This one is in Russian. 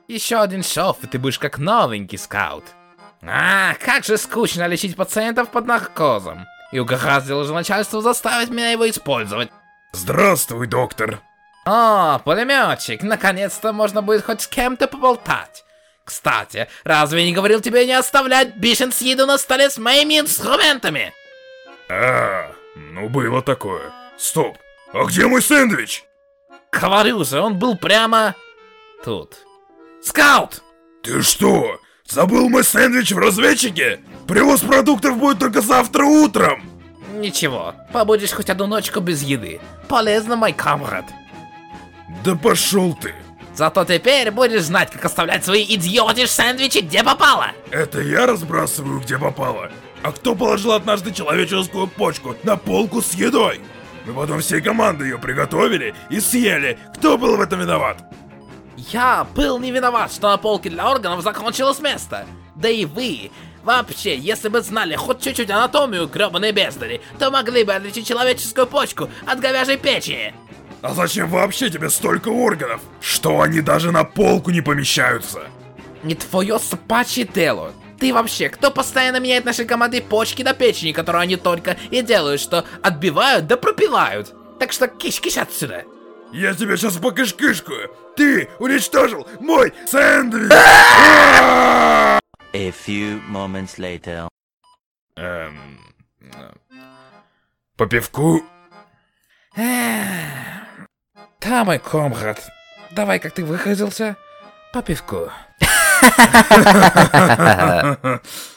Еще один шов, и ты будешь как новенький скаут. Как же скучно лечить пациентов под наркозом. И угораздило же начальство заставить меня его использовать. Здравствуй, доктор. О, пулеметчик, наконец-то можно будет хоть с кем-то поболтать. Кстати, разве я не говорил тебе не оставлять бешенсъеду на столе с моими инструментами? Ну было такое. Стоп, а где мой сэндвич? Говорю же, он был прямо... тут. Скаут! Ты что, забыл мой сэндвич в разведчике? Привоз продуктов будет только завтра утром. Ничего, побудешь хоть одну ночку без еды. Полезно, мой камрад. Да пошел ты. Зато теперь будешь знать, как оставлять свои идиотиш сэндвичи где попало. Это я разбрасываю где попало. А кто положил однажды человеческую почку на полку с едой? Мы потом всей командой ее приготовили и съели. Кто был в этом виноват? Я был не виноват, что на полке для органов закончилось место. Да и вы. Вообще, если бы знали хоть чуть-чуть анатомию, гребаные бездари, то могли бы отличить человеческую почку от говяжьей печени. А зачем вообще тебе столько органов? Что они даже на полку не помещаются? Не твое собачье дело. Ты вообще, кто постоянно меняет нашей команде почки до печени, которую они только и делают, что отбивают да пропивают. Так что киш-киш отсюда. Я тебя сейчас покыш-кышкаю. Ты уничтожил мой сэндвич! A few moments later. По пивку? Да, мой комрад. Давай, как ты выразился, по пивку.